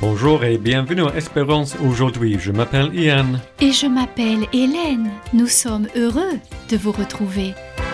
Bonjour et bienvenue à Espérance aujourd'hui. Je m'appelle Ian. Et je m'appelle Hélène. Nous sommes heureux de vous retrouver.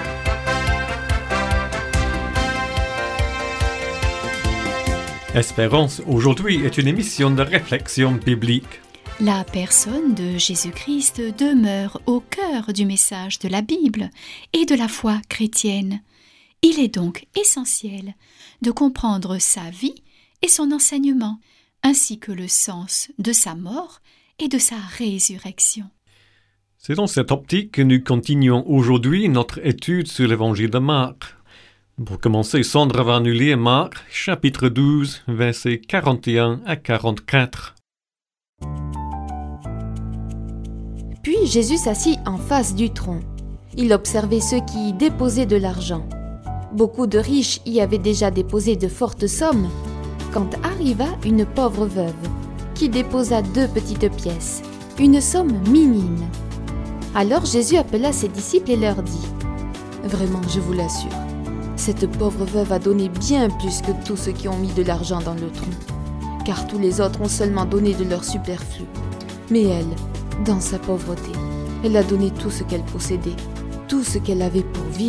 Espérance aujourd'hui est une émission de réflexion biblique. La personne de Jésus-Christ demeure au cœur du message de la Bible et de la foi chrétienne. Il est donc essentiel de comprendre sa vie et son enseignement, ainsi que le sens de sa mort et de sa résurrection. C'est dans cette optique que nous continuons aujourd'hui notre étude sur l'évangile de Marc. Pour commencer, Sandra va nous lire Marc, chapitre 12, versets 41 à 44. Puis Jésus s'assit en face du tronc. Il observait ceux qui y déposaient de l'argent. Beaucoup de riches y avaient déjà déposé de fortes sommes, quand arriva une pauvre veuve, qui déposa 2 petites pièces, une somme minime. Alors Jésus appela ses disciples et leur dit : « Vraiment, je vous l'assure, cette pauvre veuve a donné bien plus que tous ceux qui ont mis de l'argent dans le tronc, car tous les autres ont seulement donné de leur superflu. Mais elle, dans sa pauvreté, elle a donné tout ce qu'elle possédait, tout ce qu'elle avait pour vivre. »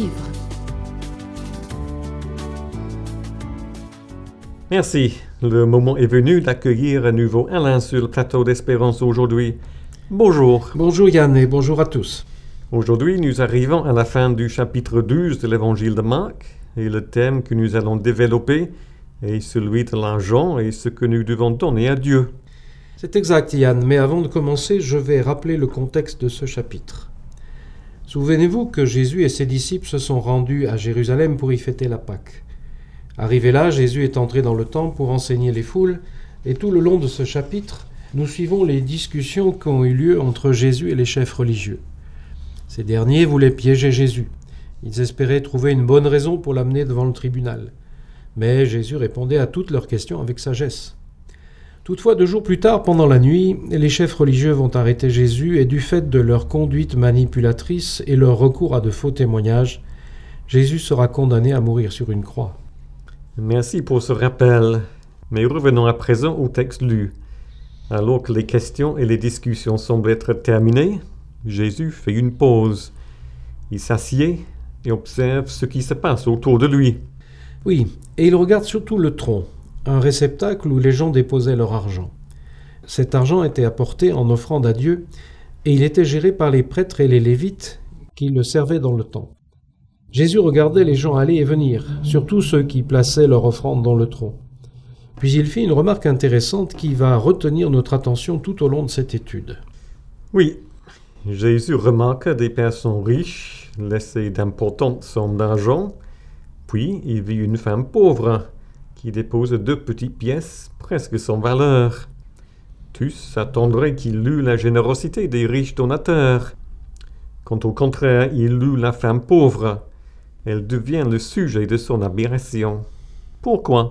Merci. Le moment est venu d'accueillir à nouveau Alain sur le plateau d'Espérance aujourd'hui. Bonjour. Bonjour Yann et bonjour à tous. Aujourd'hui, nous arrivons à la fin du chapitre 12 de l'évangile de Marc et le thème que nous allons développer est celui de l'argent et ce que nous devons donner à Dieu. C'est exact Yann, mais avant de commencer, je vais rappeler le contexte de ce chapitre. Souvenez-vous que Jésus et ses disciples se sont rendus à Jérusalem pour y fêter la Pâque. Arrivé là, Jésus est entré dans le temple pour enseigner les foules, et tout le long de ce chapitre, nous suivons les discussions qui ont eu lieu entre Jésus et les chefs religieux. Ces derniers voulaient piéger Jésus. Ils espéraient trouver une bonne raison pour l'amener devant le tribunal. Mais Jésus répondait à toutes leurs questions avec sagesse. Toutefois, 2 jours plus tard, pendant la nuit, les chefs religieux vont arrêter Jésus et du fait de leur conduite manipulatrice et leur recours à de faux témoignages, Jésus sera condamné à mourir sur une croix. Merci pour ce rappel. Mais revenons à présent au texte lu. Alors que les questions et les discussions semblent être terminées, Jésus fait une pause. Il s'assied et observe ce qui se passe autour de lui. Oui, et il regarde surtout le tronc, un réceptacle où les gens déposaient leur argent. Cet argent était apporté en offrande à Dieu, et il était géré par les prêtres et les lévites qui le servaient dans le temple. Jésus regardait les gens aller et venir, surtout ceux qui plaçaient leur offrande dans le tronc. Puis il fit une remarque intéressante qui va retenir notre attention tout au long de cette étude. Oui, Jésus remarque des personnes riches laisser d'importantes sommes d'argent, puis il vit une femme pauvre qui dépose 2 petites pièces presque sans valeur. Tous s'attendraient qu'il lût la générosité des riches donateurs. Quand au contraire il lut la femme pauvre, elle devient le sujet de son admiration. Pourquoi ?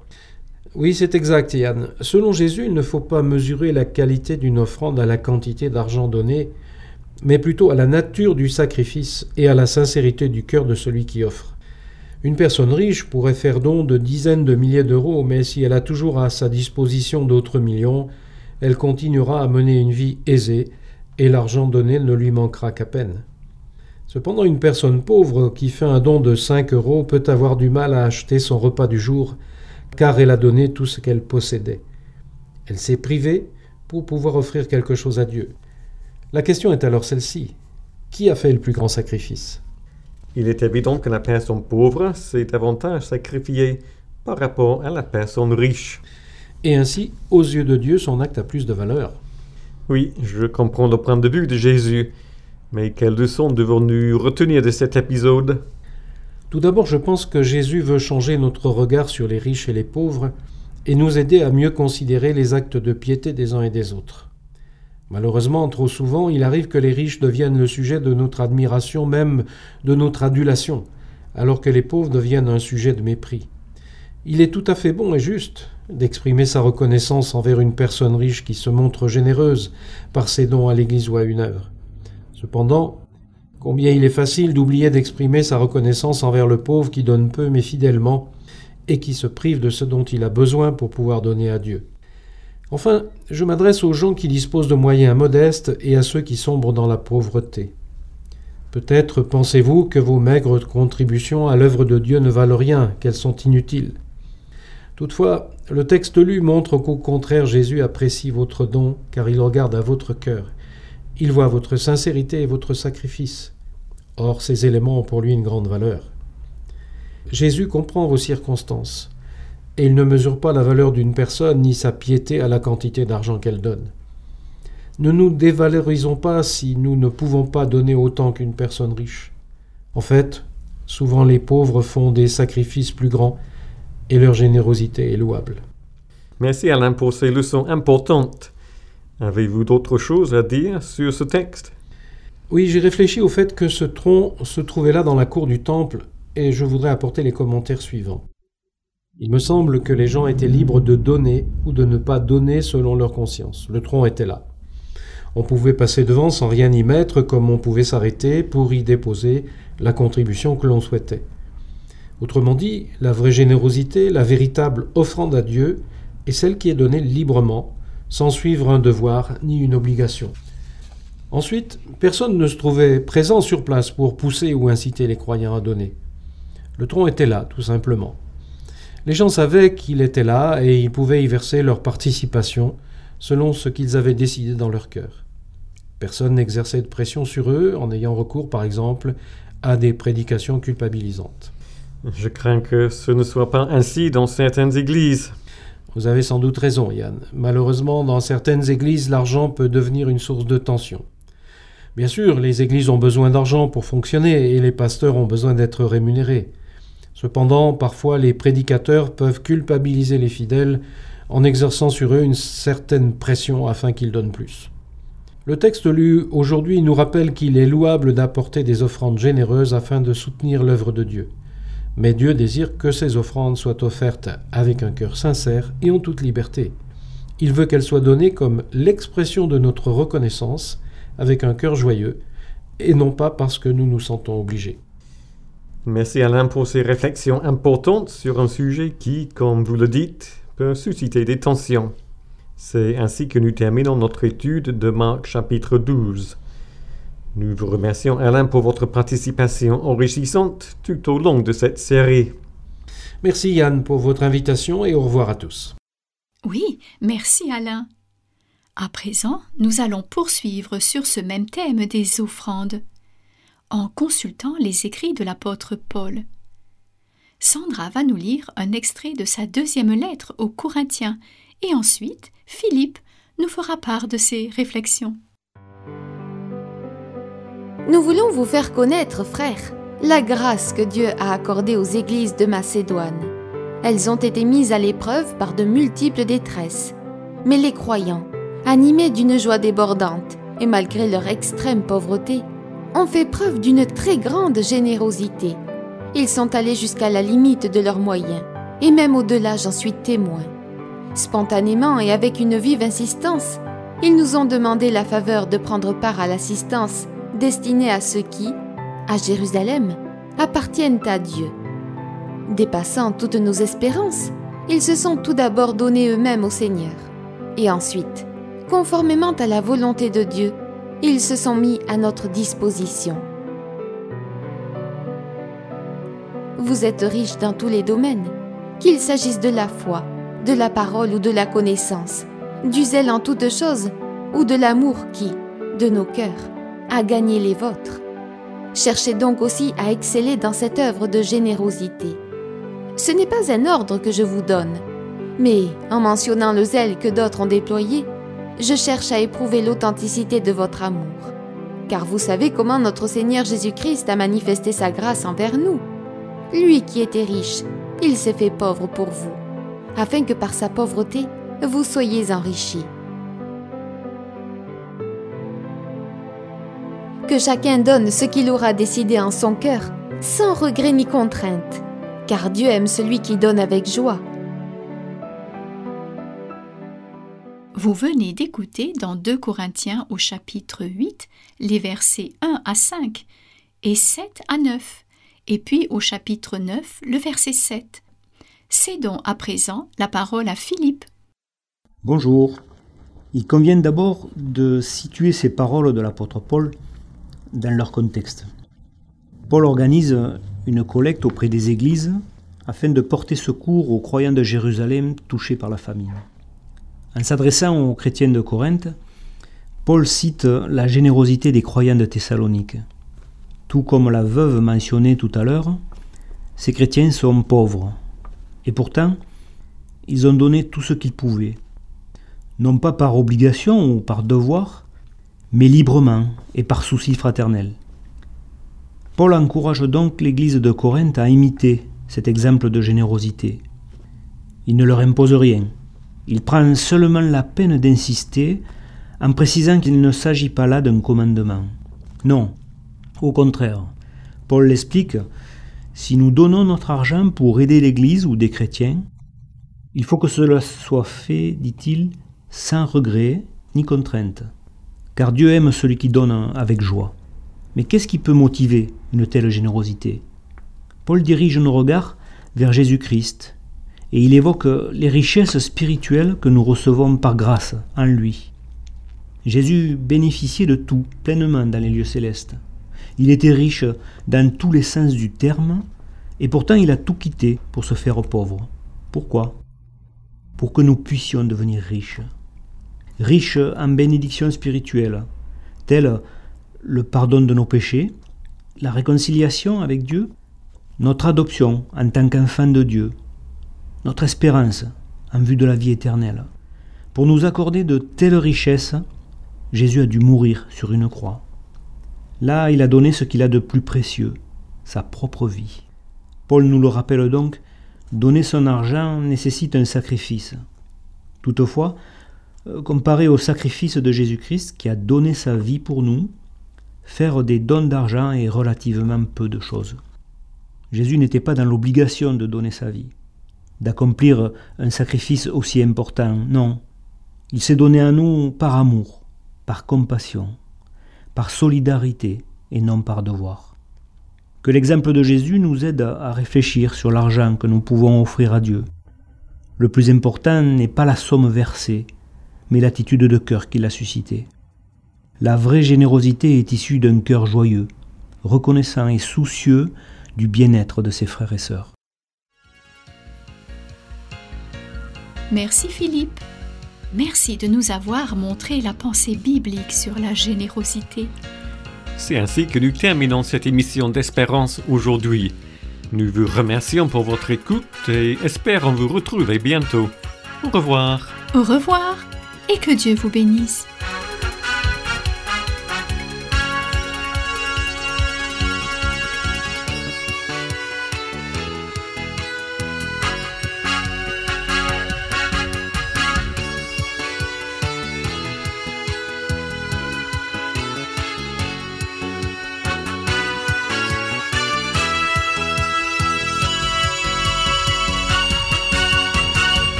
Oui, c'est exact, Yann. Selon Jésus, il ne faut pas mesurer la qualité d'une offrande à la quantité d'argent donné, mais plutôt à la nature du sacrifice et à la sincérité du cœur de celui qui offre. Une personne riche pourrait faire don de dizaines de milliers d'euros, mais si elle a toujours à sa disposition d'autres millions, elle continuera à mener une vie aisée et l'argent donné ne lui manquera qu'à peine. Cependant, une personne pauvre qui fait un don de 5 euros peut avoir du mal à acheter son repas du jour, car elle a donné tout ce qu'elle possédait. Elle s'est privée pour pouvoir offrir quelque chose à Dieu. La question est alors celle-ci. Qui a fait le plus grand sacrifice ? Il est évident que la personne pauvre s'est davantage sacrifiée par rapport à la personne riche. Et ainsi, aux yeux de Dieu, son acte a plus de valeur. Oui, je comprends le point de vue de Jésus. Mais quelles leçons devons-nous retenir de cet épisode ? Tout d'abord, je pense que Jésus veut changer notre regard sur les riches et les pauvres et nous aider à mieux considérer les actes de piété des uns et des autres. Malheureusement, trop souvent, il arrive que les riches deviennent le sujet de notre admiration, même de notre adulation, alors que les pauvres deviennent un sujet de mépris. Il est tout à fait bon et juste d'exprimer sa reconnaissance envers une personne riche qui se montre généreuse par ses dons à l'Église ou à une œuvre. Cependant, combien il est facile d'oublier d'exprimer sa reconnaissance envers le pauvre qui donne peu mais fidèlement et qui se prive de ce dont il a besoin pour pouvoir donner à Dieu. Enfin, je m'adresse aux gens qui disposent de moyens modestes et à ceux qui sombrent dans la pauvreté. Peut-être pensez-vous que vos maigres contributions à l'œuvre de Dieu ne valent rien, qu'elles sont inutiles. Toutefois, le texte lu montre qu'au contraire Jésus apprécie votre don, car il regarde à votre cœur. Il voit votre sincérité et votre sacrifice. Or, ces éléments ont pour lui une grande valeur. Jésus comprend vos circonstances, et il ne mesure pas la valeur d'une personne ni sa piété à la quantité d'argent qu'elle donne. Ne nous dévalorisons pas si nous ne pouvons pas donner autant qu'une personne riche. En fait, souvent les pauvres font des sacrifices plus grands et leur générosité est louable. Merci Alain pour ces leçons importantes. Avez-vous d'autres choses à dire sur ce texte? Oui, j'ai réfléchi au fait que ce tronc se trouvait là dans la cour du temple et je voudrais apporter les commentaires suivants. Il me semble que les gens étaient libres de donner ou de ne pas donner selon leur conscience. Le tronc était là. On pouvait passer devant sans rien y mettre, comme on pouvait s'arrêter pour y déposer la contribution que l'on souhaitait. Autrement dit, la vraie générosité, la véritable offrande à Dieu, est celle qui est donnée librement, sans suivre un devoir ni une obligation. Ensuite, personne ne se trouvait présent sur place pour pousser ou inciter les croyants à donner. Le tronc était là, tout simplement. Les gens savaient qu'il était là et ils pouvaient y verser leur participation selon ce qu'ils avaient décidé dans leur cœur. Personne n'exerçait de pression sur eux en ayant recours, par exemple, à des prédications culpabilisantes. Je crains que ce ne soit pas ainsi dans certaines églises. Vous avez sans doute raison, Yann. Malheureusement, dans certaines églises, l'argent peut devenir une source de tension. Bien sûr, les églises ont besoin d'argent pour fonctionner et les pasteurs ont besoin d'être rémunérés. Cependant, parfois, les prédicateurs peuvent culpabiliser les fidèles en exerçant sur eux une certaine pression afin qu'ils donnent plus. Le texte lu aujourd'hui nous rappelle qu'il est louable d'apporter des offrandes généreuses afin de soutenir l'œuvre de Dieu. Mais Dieu désire que ces offrandes soient offertes avec un cœur sincère et en toute liberté. Il veut qu'elles soient données comme l'expression de notre reconnaissance, avec un cœur joyeux, et non pas parce que nous nous sentons obligés. Merci Alain pour ces réflexions importantes sur un sujet qui, comme vous le dites, peut susciter des tensions. C'est ainsi que nous terminons notre étude de Marc chapitre 12. Nous vous remercions Alain pour votre participation enrichissante tout au long de cette série. Merci Yann pour votre invitation et au revoir à tous. Oui, merci Alain. À présent, nous allons poursuivre sur ce même thème des offrandes, en consultant les écrits de l'apôtre Paul. Sandra va nous lire un extrait de sa 2e lettre aux Corinthiens, et ensuite, Philippe nous fera part de ses réflexions. Nous voulons vous faire connaître, frères, la grâce que Dieu a accordée aux églises de Macédoine. Elles ont été mises à l'épreuve par de multiples détresses. Mais les croyants, animés d'une joie débordante et malgré leur extrême pauvreté, ont fait preuve d'une très grande générosité. Ils sont allés jusqu'à la limite de leurs moyens, et même au-delà, j'en suis témoin. Spontanément et avec une vive insistance, ils nous ont demandé la faveur de prendre part à l'assistance destinée à ceux qui, à Jérusalem, appartiennent à Dieu. Dépassant toutes nos espérances, ils se sont tout d'abord donnés eux-mêmes au Seigneur. Et ensuite, conformément à la volonté de Dieu, ils se sont mis à notre disposition. Vous êtes riches dans tous les domaines, qu'il s'agisse de la foi, de la parole ou de la connaissance, du zèle en toutes choses ou de l'amour qui, de nos cœurs, a gagné les vôtres. Cherchez donc aussi à exceller dans cette œuvre de générosité. Ce n'est pas un ordre que je vous donne, mais en mentionnant le zèle que d'autres ont déployé, je cherche à éprouver l'authenticité de votre amour. Car vous savez comment notre Seigneur Jésus-Christ a manifesté sa grâce envers nous. Lui qui était riche, il s'est fait pauvre pour vous, afin que par sa pauvreté, vous soyez enrichis. Que chacun donne ce qu'il aura décidé en son cœur, sans regret ni contrainte, car Dieu aime celui qui donne avec joie. Vous venez d'écouter dans 2 Corinthiens au chapitre 8, les versets 1 à 5 et 7 à 9, et puis au chapitre 9, le verset 7. Cédons à présent la parole à Philippe. Bonjour. Il convient d'abord de situer ces paroles de l'apôtre Paul dans leur contexte. Paul organise une collecte auprès des églises afin de porter secours aux croyants de Jérusalem touchés par la famine. En s'adressant aux chrétiens de Corinthe, Paul cite la générosité des croyants de Thessalonique. Tout comme la veuve mentionnée tout à l'heure, ces chrétiens sont pauvres. Et pourtant, ils ont donné tout ce qu'ils pouvaient. Non pas par obligation ou par devoir, mais librement et par souci fraternel. Paul encourage donc l'Église de Corinthe à imiter cet exemple de générosité. Il ne leur impose rien. Il prend seulement la peine d'insister en précisant qu'il ne s'agit pas là d'un commandement. Non, au contraire. Paul l'explique, si nous donnons notre argent pour aider l'Église ou des chrétiens, il faut que cela soit fait, dit-il, sans regret ni contrainte. Car Dieu aime celui qui donne avec joie. Mais qu'est-ce qui peut motiver une telle générosité ? Paul dirige nos regards vers Jésus-Christ et il évoque les richesses spirituelles que nous recevons par grâce en lui. Jésus bénéficiait de tout pleinement dans les lieux célestes. Il était riche dans tous les sens du terme et pourtant il a tout quitté pour se faire pauvre. Pourquoi ? Pour que nous puissions devenir riches. Riches en bénédictions spirituelles, telles le pardon de nos péchés, la réconciliation avec Dieu, notre adoption en tant qu'enfant de Dieu, notre espérance en vue de la vie éternelle. Pour nous accorder de telles richesses, Jésus a dû mourir sur une croix. Là, il a donné ce qu'il a de plus précieux, sa propre vie. Paul nous le rappelle donc, donner son argent nécessite un sacrifice. Toutefois, comparé au sacrifice de Jésus-Christ qui a donné sa vie pour nous, faire des dons d'argent est relativement peu de choses. Jésus n'était pas dans l'obligation de donner sa vie, d'accomplir un sacrifice aussi important, non. Il s'est donné à nous par amour, par compassion, par solidarité et non par devoir. Que l'exemple de Jésus nous aide à réfléchir sur l'argent que nous pouvons offrir à Dieu. Le plus important n'est pas la somme versée, mais l'attitude de cœur qui l'a suscitée. La vraie générosité est issue d'un cœur joyeux, reconnaissant et soucieux du bien-être de ses frères et sœurs. Merci Philippe. Merci de nous avoir montré la pensée biblique sur la générosité. C'est ainsi que nous terminons cette émission d'Espérance aujourd'hui. Nous vous remercions pour votre écoute et espérons vous retrouver bientôt. Au revoir. Au revoir et que Dieu vous bénisse.